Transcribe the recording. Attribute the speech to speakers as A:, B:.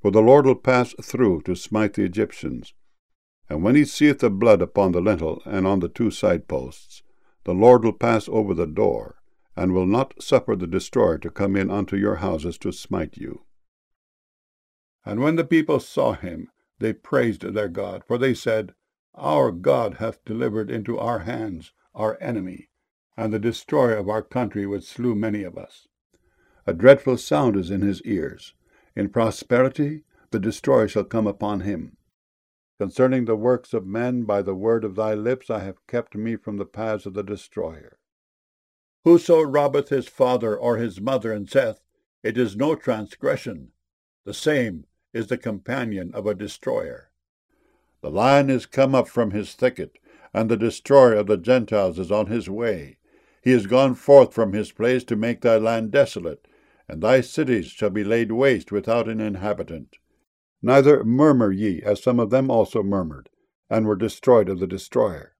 A: For the Lord will pass through to smite the Egyptians. And when he seeth the blood upon the lintel and on the 2 side posts, the Lord will pass over the door, and will not suffer the destroyer to come in unto your houses to smite you. And when the people saw him, they praised their God, for they said, Our God hath delivered into our hands our enemy, and the destroyer of our country which slew many of us. A dreadful sound is in his ears. In prosperity the destroyer shall come upon him. Concerning the works of men, by the word of thy lips I have kept me from the paths of the destroyer. Whoso robbeth his father or his mother, and saith, It is no transgression, the same is the companion of a destroyer. The lion is come up from his thicket, and the destroyer of the Gentiles is on his way. He is gone forth from his place to make thy land desolate, and thy cities shall be laid waste without an inhabitant. Neither murmur ye, as some of them also murmured, and were destroyed of the destroyer.